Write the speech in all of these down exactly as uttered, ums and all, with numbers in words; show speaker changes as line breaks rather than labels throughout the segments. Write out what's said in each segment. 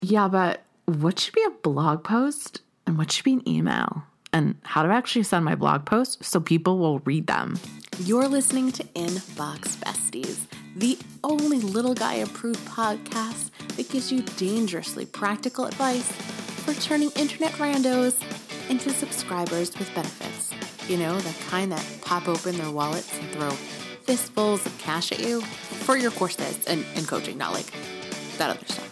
Yeah, but what should be a blog post and what should be an email? And how to actually send my blog posts so people will read them.
You're listening to Inbox Besties, the only little guy approved podcast that gives you dangerously practical advice for turning internet randos into subscribers with benefits. You know, the kind that pop open their wallets and throw fistfuls of cash at you for your courses and, and coaching, not like that other stuff.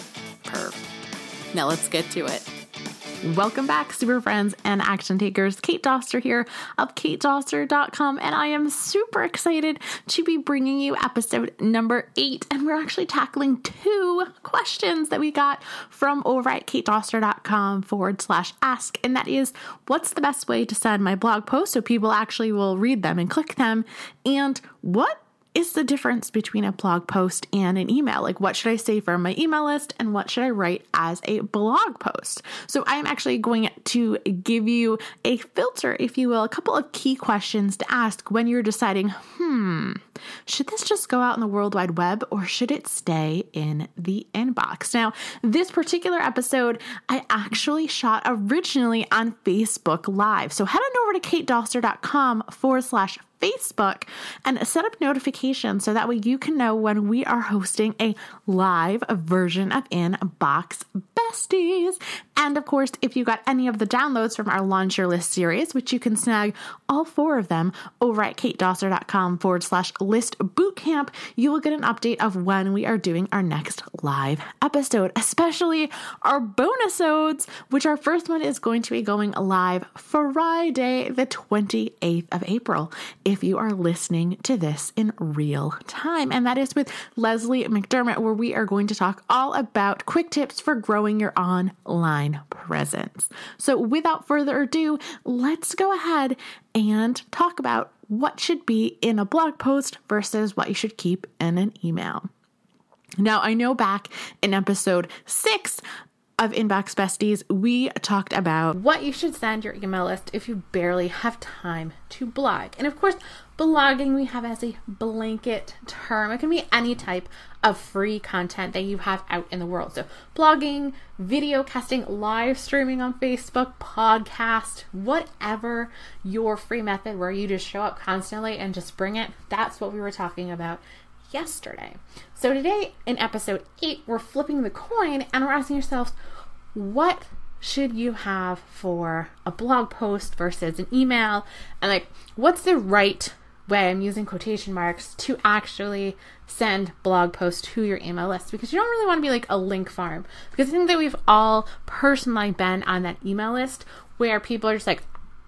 Perv. Now let's get to it.
Welcome back, super friends and action takers. Kate Doster here of kate doster dot com, and I am super excited to be bringing you episode number eight, and we're actually tackling two questions that we got from over at kate doster dot com forward slash ask, and that is, what's the best way to send my blog post so people actually will read them and click them, and what is the difference between a blog post and an email? Like, what should I say for my email list and what should I write as a blog post? So I'm actually going to give you a filter, if you will, a couple of key questions to ask when you're deciding, hmm, should this just go out in the World Wide Web or should it stay in the inbox? Now, this particular episode, I actually shot originally on Facebook Live. So head on over to kate doster dot com forward slash Facebook and set up notifications so that way you can know when we are hosting a live version of Inbox Besties. And of course, if you got any of the downloads from our Launch Your List series, which you can snag all four of them over at kate doster dot com forward slash list bootcamp, you will get an update of when we are doing our next live episode, especially our bonus-odes, which our first one is going to be going live Friday, the twenty-eighth of April. If you are listening to this in real time. And that is with Leslie McDermott, where we are going to talk all about quick tips for growing your online presence. So without further ado, let's go ahead and talk about what should be in a blog post versus what you should keep in an email. Now, I know back in episode six of Inbox Besties, we talked about what you should send your email list if you barely have time to blog. And of course, blogging we have as a blanket term. It can be any type of free content that you have out in the world. So blogging, video casting, live streaming on Facebook, podcast, whatever your free method where you just show up constantly and just bring it. That's what we were talking about yesterday. So today in episode eight, we're flipping the coin and we're asking yourselves, what should you have for a blog post versus an email? And like, what's the right way, I'm using quotation marks, to actually send blog posts to your email list? Because you don't really want to be like a link farm. Because I think that we've all personally been on that email list where people are just like,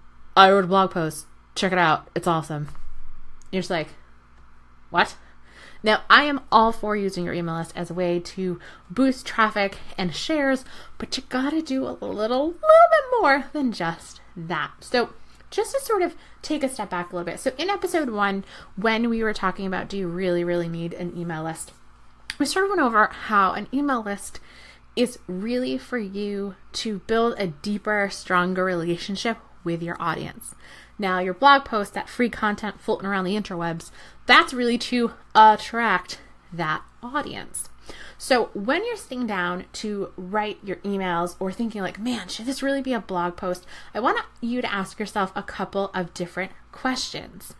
I wrote a blog post, check it out, it's awesome. You're just like, what? Now, I am all for using your email list as a way to boost traffic and shares, but you gotta do a little, little bit more than just that. So just to sort of take a step back a little bit. So in episode one, when we were talking about, do you really, really need an email list? We sort of went over how an email list is really for you to build a deeper, stronger relationship with your audience. Now, your blog post, that free content floating around the interwebs, that's really to attract that audience. So when you're sitting down to write your emails or thinking like, man, should this really be a blog post? I want you to ask yourself a couple of different questions.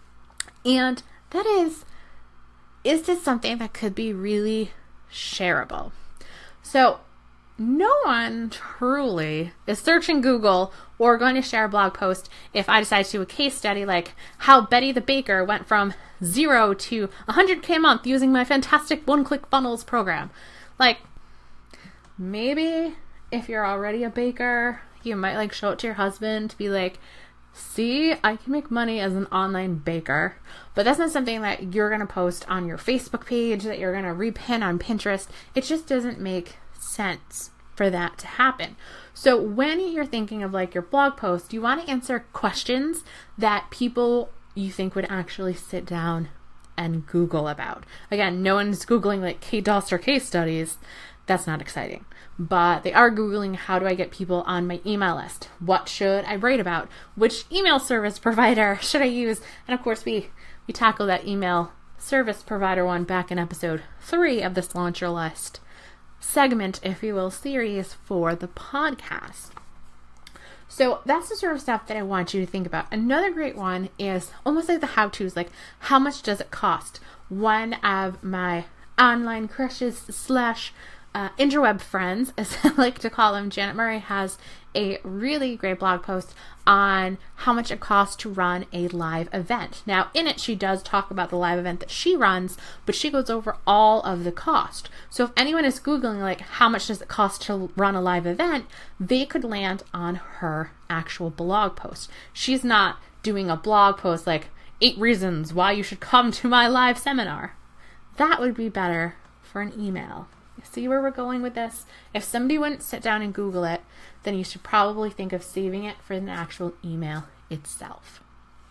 And that is, is this something that could be really shareable? So no one truly is searching Google or going to share a blog post if I decide to do a case study like how Betty the Baker went from zero to one hundred K a month using my fantastic one-click funnels program. Like, maybe if you're already a baker, you might like show it to your husband to be like, see, I can make money as an online baker. But that's not something that you're going to post on your Facebook page, that you're going to repin on Pinterest. It just doesn't make sense for that to happen. So when you're thinking of like your blog post, you want to answer questions that people you think would actually sit down and Google about. Again, no one's Googling like Kate Doster case studies. That's not exciting. But they are Googling, how do I get people on my email list? What should I write about? Which email service provider should I use? And of course, we, we tackled that email service provider one back in episode three of this Launch Your List segment, if you will, series for the podcast. So that's the sort of stuff that I want you to think about. Another great one is almost like the how-tos, like how much does it cost? One of my online crushes slash uh, interweb friends, as I like to call them, Janet Murray, has a really great blog post on how much it costs to run a live event. Now, in it, she does talk about the live event that she runs, but she goes over all of the cost. So if anyone is Googling, like, how much does it cost to run a live event, they could land on her actual blog post. She's not doing a blog post like, eight reasons why you should come to my live seminar. That would be better for an email. You see where we're going with this? If somebody wouldn't sit down and Google it, then you should probably think of saving it for an actual email itself.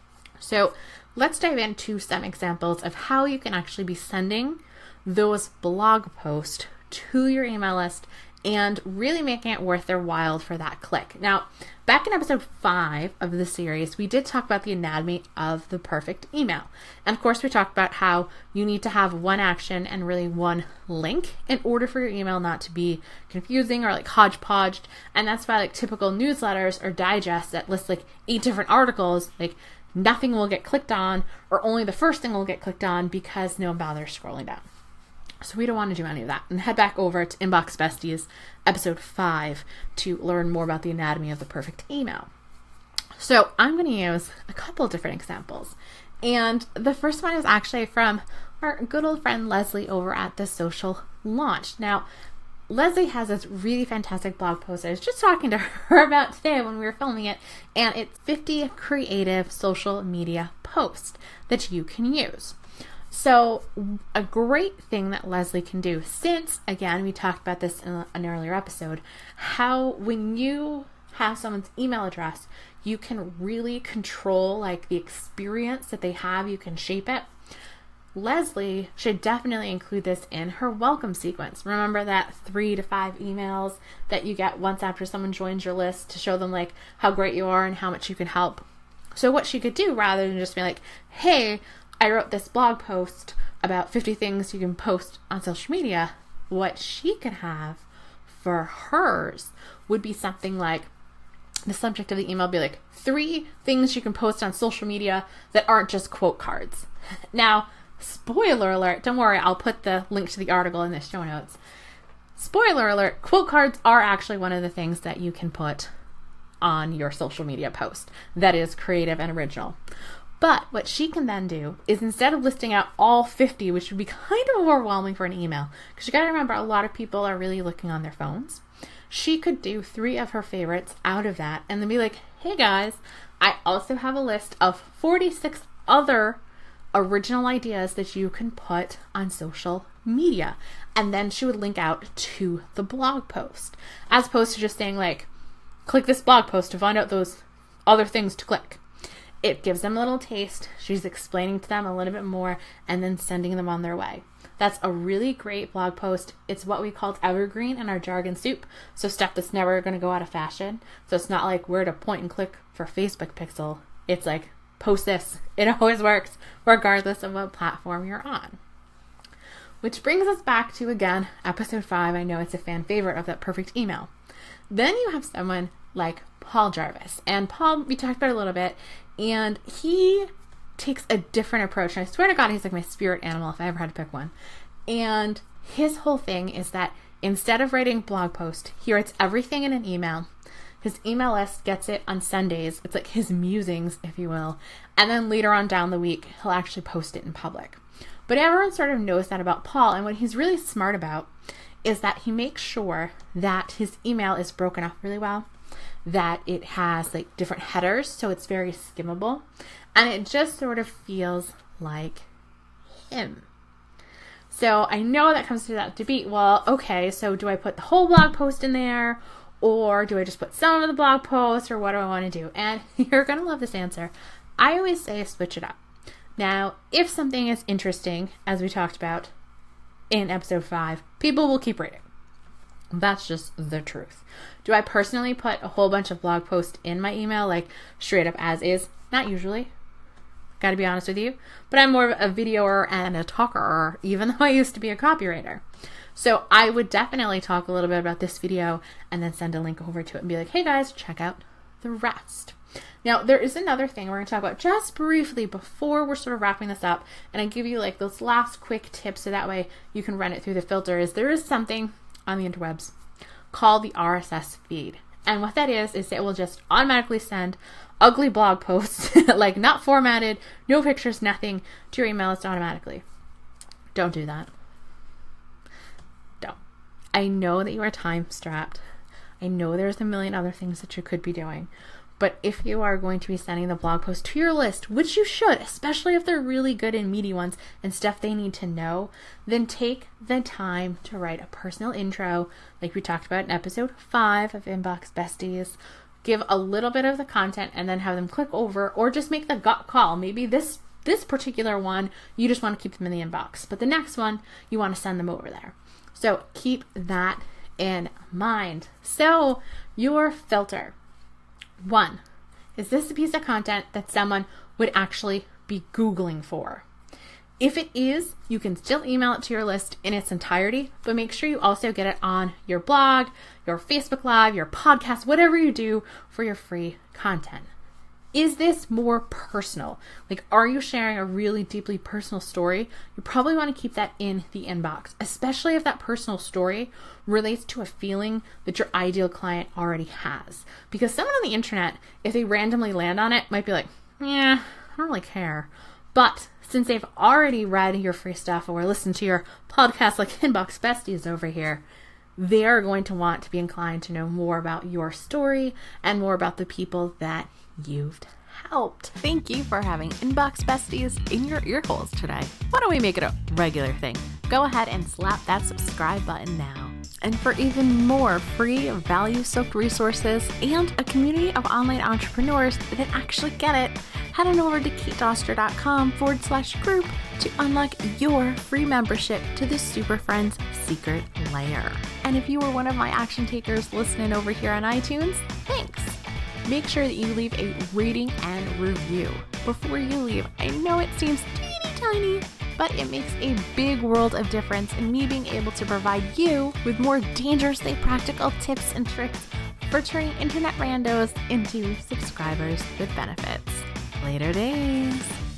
So let's dive into some examples of how you can actually be sending those blog posts to your email list and really making it worth their while for that click. Now, back in episode five of the series, we did talk about the anatomy of the perfect email. And of course, we talked about how you need to have one action and really one link in order for your email not to be confusing or like hodgepodged. And that's why like typical newsletters or digests that list like eight different articles, like nothing will get clicked on or only the first thing will get clicked on because no one bothers scrolling down. So we don't want to do any of that. And head back over to Inbox Besties, episode five, to learn more about the anatomy of the perfect email. So I'm going to use a couple different examples. And the first one is actually from our good old friend Leslie over at The Social Launch. Now, Leslie has this really fantastic blog post I was just talking to her about today when we were filming it. And it's fifty creative social media posts that you can use. So a great thing that Leslie can do, since, again, we talked about this in an earlier episode, how when you have someone's email address, you can really control like the experience that they have. You can shape it. Leslie should definitely include this in her welcome sequence. Remember that three to five emails that you get once after someone joins your list to show them like how great you are and how much you can help. So what she could do, rather than just be like, hey, I wrote this blog post about fifty things you can post on social media, what she could have for hers would be something like, the subject of the email be like, three things you can post on social media that aren't just quote cards. Now, spoiler alert, don't worry, I'll put the link to the article in the show notes. Spoiler alert, quote cards are actually one of the things that you can put on your social media post that is creative and original. But what she can then do is, instead of listing out all fifty, which would be kind of overwhelming for an email, because you got to remember a lot of people are really looking on their phones, she could do three of her favorites out of that and then be like, hey guys, I also have a list of forty-six other original ideas that you can put on social media. And then she would link out to the blog post, as opposed to just saying like, click this blog post to find out those other things to click. It gives them a little taste. She's explaining to them a little bit more and then sending them on their way. That's a really great blog post. It's what we called evergreen in our jargon soup. So stuff that's never going to go out of fashion. So it's not like where to point and click for Facebook pixel. It's like, post this. It always works regardless of what platform you're on. Which brings us back to, again, episode five. I know it's a fan favorite of that perfect email. Then you have someone like Paul Jarvis. And Paul, we talked about it a little bit. And he takes a different approach. And I swear to God, he's like my spirit animal if I ever had to pick one. And his whole thing is that instead of writing blog post, he writes everything in an email. His email list gets it on Sundays. It's like his musings, if you will. And then later on down the week, he'll actually post it in public. But everyone sort of knows that about Paul. And what he's really smart about is that he makes sure that his email is broken up really well, that it has like different headers, so it's very skimmable, and it just sort of feels like him. So I know that comes to that debate. Well, okay, so do I put the whole blog post in there, or do I just put some of the blog post, or what do I want to do? And you're going to love this answer. I always say switch it up. Now, if something is interesting, as we talked about in episode five, people will keep reading. That's just the truth. Do I personally put a whole bunch of blog posts in my email, like straight up as is? Not usually. Gotta be honest with you. But I'm more of a videoer and a talker, even though I used to be a copywriter. So I would definitely talk a little bit about this video and then send a link over to it and be like, hey guys, check out the rest. Now, there is another thing we're going to talk about just briefly before we're sort of wrapping this up, and I give you like those last quick tips so that way you can run it through the filter. Is there is something on the interwebs called the R S S feed. And what that is, is it will just automatically send ugly blog posts, like not formatted, no pictures, nothing, to your email list automatically. Don't do that. Don't. I know that you are time strapped. I know there's a million other things that you could be doing. But if you are going to be sending the blog post to your list, which you should, especially if they're really good and meaty ones and stuff they need to know, then take the time to write a personal intro, like we talked about in episode five of Inbox Besties. Give a little bit of the content and then have them click over, or just make the gut call. Maybe this this particular one, you just want to keep them in the inbox, but the next one, you want to send them over there. So keep that in mind. So your filter. One, is this a piece of content that someone would actually be Googling for? If it is, you can still email it to your list in its entirety, but make sure you also get it on your blog, your Facebook Live, your podcast, whatever you do for your free content. Is this more personal? Like, are you sharing a really deeply personal story? You probably want to keep that in the inbox, especially if that personal story relates to a feeling that your ideal client already has. Because someone on the internet, if they randomly land on it, might be like, yeah, I don't really care. But since they've already read your free stuff or listened to your podcast like Inbox Besties over here, they are going to want to be inclined to know more about your story and more about the people that you've helped.
Thank you for having Inbox Besties in your ear holes today. Why don't we make it a regular thing? Go ahead and slap that subscribe button now. And for even more free, value-soaked resources and a community of online entrepreneurs that actually get it, head on over to katedoster.com forward slash group to unlock your free membership to the Super Friends Secret Lair. And if you were one of my action takers listening over here on iTunes, thanks. Make sure that you leave a rating and review. Before you leave, I know it seems teeny tiny, but it makes a big world of difference in me being able to provide you with more dangerously practical tips and tricks for turning internet randos into subscribers with benefits. Later days.